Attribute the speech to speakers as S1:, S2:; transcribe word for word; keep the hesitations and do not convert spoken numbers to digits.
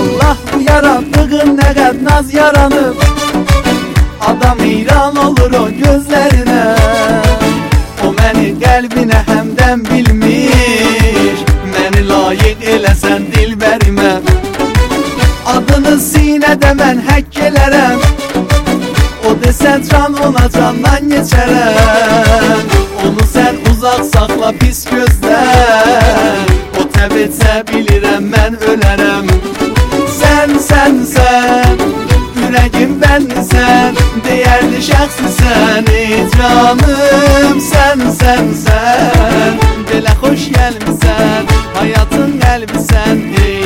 S1: Allah bu yarattığın ne kadar naz yaranıp, adam heyran olur o gözlerine. O məni qəlbinə həmdən bilmiş, məni layiq eləsən dilbərimə. Adını sinədə mən həkk elərəm, o desən can ona candan geçərəm. Onu sən uzaq saxla pis gözlər, o təb etsə bilirəm mən ölərəm. Sən, sən, sən, ürəgim bənsən, deyərdi şəxsi sən, ey canım. Sən, sən, sən, belə xoş gəlmisən, hayatın qəlbi sən, ey